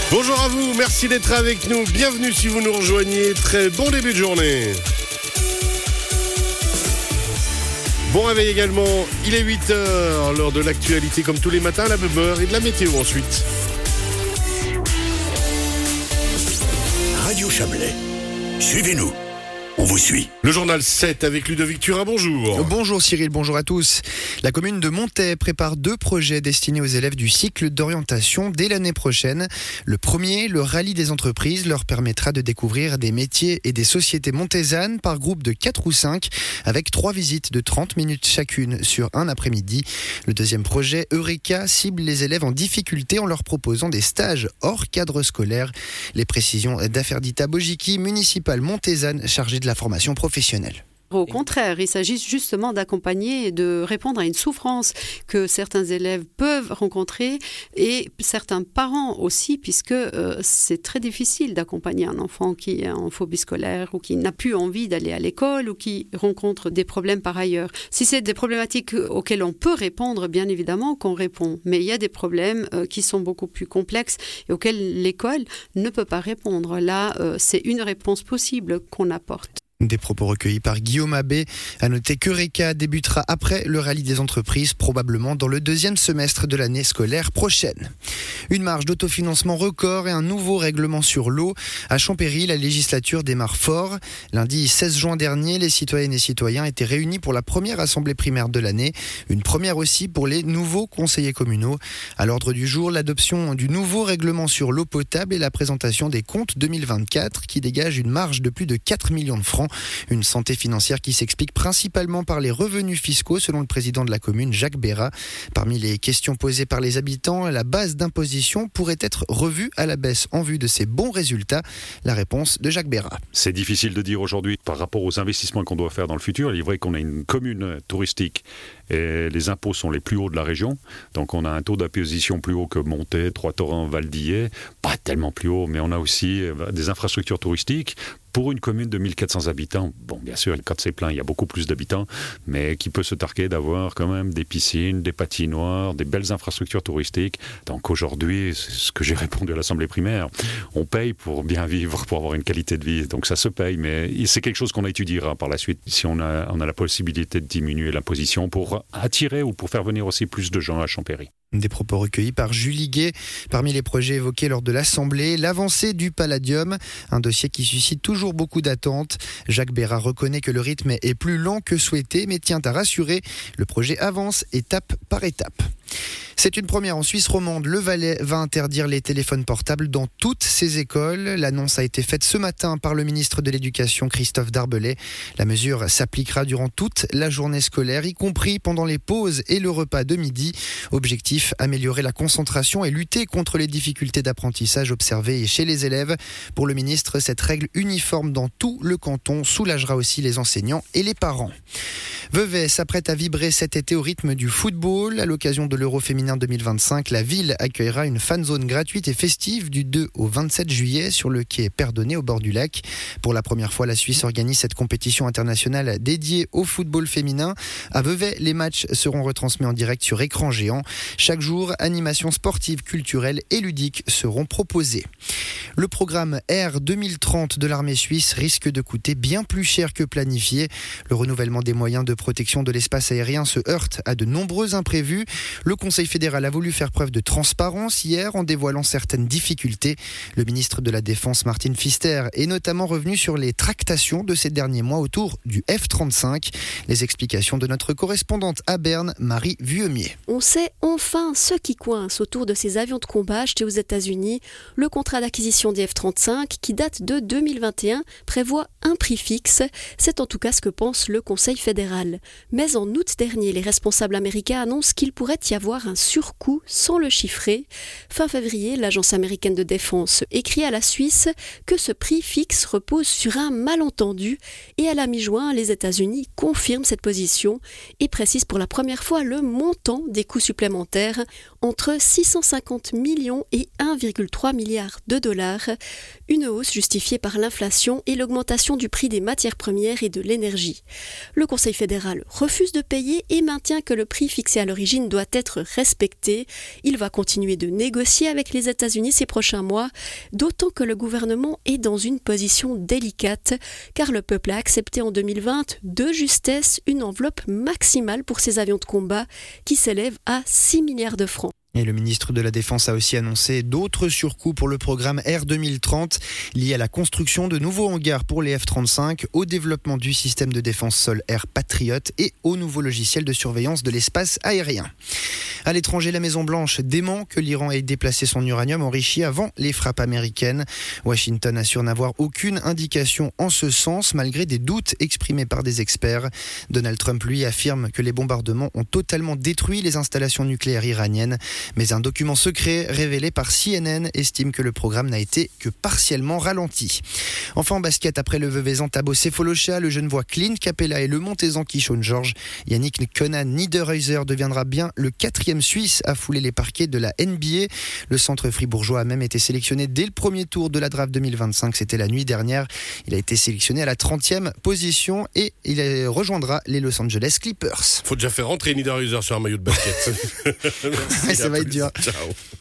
Bonjour à vous, merci d'être avec nous. Bienvenue si vous nous rejoignez. Très bon début de journée. Bon réveil également, il est 8h, l'heure de l'actualité comme tous les matins, la même heure et de la météo ensuite. Radio Chablais, suivez-nous, on vous suit. Le journal 7 avec Ludovic Turin, bonjour. Bonjour Cyril, bonjour à tous. La commune de Montaix prépare 2 projets destinés aux élèves du cycle d'orientation dès l'année prochaine. Le premier, le rallye des entreprises, leur permettra de découvrir des métiers et des sociétés montaisanes par groupe de 4 ou 5 avec 3 visites de 30 minutes chacune sur un après-midi. Le deuxième projet, Eureka, cible les élèves en difficulté en leur proposant des stages hors cadre scolaire. Les précisions d'Aferdita Bojiki, municipale montaisane chargée de la formation professionnelle. Au contraire, il s'agit justement d'accompagner et de répondre à une souffrance que certains élèves peuvent rencontrer et certains parents aussi, puisque c'est très difficile d'accompagner un enfant qui est en phobie scolaire ou qui n'a plus envie d'aller à l'école ou qui rencontre des problèmes par ailleurs. Si c'est des problématiques auxquelles on peut répondre, bien évidemment qu'on répond, mais il y a des problèmes qui sont beaucoup plus complexes et auxquels l'école ne peut pas répondre. Là, c'est une réponse possible qu'on apporte. Des propos recueillis par Guillaume Abbé. À noter qu'Eureka débutera après le rallye des entreprises, probablement dans le deuxième semestre de l'année scolaire prochaine. Une marge d'autofinancement record et un nouveau règlement sur l'eau. À Champéry, la législature démarre fort. Lundi 16 juin dernier, les citoyennes et citoyens étaient réunis pour la première assemblée primaire de l'année. Une première aussi pour les nouveaux conseillers communaux. À l'ordre du jour, l'adoption du nouveau règlement sur l'eau potable et la présentation des comptes 2024 qui dégage une marge de plus de 4 millions de francs. Une santé financière qui s'explique principalement par les revenus fiscaux, selon le président de la commune, Jacques Bérat. Parmi les questions posées par les habitants, la base d'imposition pourrait être revue à la baisse en vue de ses bons résultats. La réponse de Jacques Bérat. C'est difficile de dire aujourd'hui par rapport aux investissements qu'on doit faire dans le futur. Il est vrai qu'on a une commune touristique et les impôts sont les plus hauts de la région. Donc on a un taux d'imposition plus haut que Montaix, Trois-Torrents, Val-d'Illet. Pas tellement plus haut, mais on a aussi des infrastructures touristiques. Pour une commune de 1400 habitants, bon, bien sûr, quand c'est plein, il y a beaucoup plus d'habitants, mais qui peut se targuer d'avoir quand même des piscines, des patinoires, des belles infrastructures touristiques. Donc aujourd'hui, c'est ce que j'ai répondu à l'Assemblée primaire, on paye pour bien vivre, pour avoir une qualité de vie. Donc ça se paye, mais c'est quelque chose qu'on étudiera par la suite, si on a la possibilité de diminuer l'imposition pour attirer ou pour faire venir aussi plus de gens à Champéry. Des propos recueillis par Julie Gué. Parmi les projets évoqués lors de l'Assemblée, l'avancée du Palladium, un dossier qui suscite toujours beaucoup d'attentes. Jacques Bérat reconnaît que le rythme est plus lent que souhaité, mais tient à rassurer, le projet avance étape par étape. C'est une première en Suisse romande. Le Valais va interdire les téléphones portables dans toutes ses écoles. L'annonce a été faite ce matin par le ministre de l'Éducation, Christophe Darbelay. La mesure s'appliquera durant toute la journée scolaire, y compris pendant les pauses et le repas de midi. Objectif, améliorer la concentration et lutter contre les difficultés d'apprentissage observées chez les élèves. Pour le ministre, cette règle uniforme dans tout le canton soulagera aussi les enseignants et les parents. Vevey s'apprête à vibrer cet été au rythme du football. À l'occasion de l'Euro féminin 2025, la ville accueillera une fan zone gratuite et festive du 2 au 27 juillet sur le quai Perdonné au bord du lac. Pour la première fois, la Suisse organise cette compétition internationale dédiée au football féminin. À Vevey, les matchs seront retransmis en direct sur écran géant. Chaque jour, animations sportives, culturelles et ludiques seront proposées. Le programme Air 2030 de l'armée suisse risque de coûter bien plus cher que planifié. Le renouvellement des moyens de protection de l'espace aérien se heurte à de nombreux imprévus. Le Conseil fédéral a voulu faire preuve de transparence hier en dévoilant certaines difficultés. Le ministre de la Défense, Martin Pfister, est notamment revenu sur les tractations de ces derniers mois autour du F-35. Les explications de notre correspondante à Berne, Marie Vuemier. On sait enfin ce qui coince autour de ces avions de combat achetés aux États-Unis. Le contrat d'acquisition des F-35, qui date de 2021, prévoit un prix fixe. C'est en tout cas ce que pense le Conseil fédéral. Mais en août dernier, les responsables américains annoncent qu'il pourrait y avoir un surcoût sans le chiffrer. Fin février, l'agence américaine de défense écrit à la Suisse que ce prix fixe repose sur un malentendu et à la mi-juin, les États-Unis confirment cette position et précisent pour la première fois le montant des coûts supplémentaires nucléaire entre 650 millions et 1,3 milliard de dollars. Une hausse justifiée par l'inflation et l'augmentation du prix des matières premières et de l'énergie. Le Conseil fédéral refuse de payer et maintient que le prix fixé à l'origine doit être respecté. Il va continuer de négocier avec les États-Unis ces prochains mois, d'autant que le gouvernement est dans une position délicate, car le peuple a accepté en 2020 de justesse une enveloppe maximale pour ses avions de combat qui s'élève à 6 milliards de francs. Et le ministre de la Défense a aussi annoncé d'autres surcoûts pour le programme Air 2030 liés à la construction de nouveaux hangars pour les F-35, au développement du système de défense sol-air Patriot et au nouveau logiciel de surveillance de l'espace aérien. À l'étranger, la Maison-Blanche dément que l'Iran ait déplacé son uranium enrichi avant les frappes américaines. Washington assure n'avoir aucune indication en ce sens, malgré des doutes exprimés par des experts. Donald Trump, lui, affirme que les bombardements ont totalement détruit les installations nucléaires iraniennes. Mais un document secret révélé par CNN estime que le programme n'a été que partiellement ralenti. Enfin en basket, après le Veuvezan Thabo Sefolosha, le Genevois Clint Capella et le Montezan Kishon Georges, Yannick Conan Niederhäuser deviendra bien le 4e Suisse à fouler les parquets de la NBA. Le centre fribourgeois a même été sélectionné dès le premier tour de la draft 2025, c'était la nuit dernière. Il a été sélectionné à la 30e position et il rejoindra les Los Angeles Clippers. Faut déjà faire rentrer Niederhäuser sur un maillot de basket. Ça va être dur. Ciao.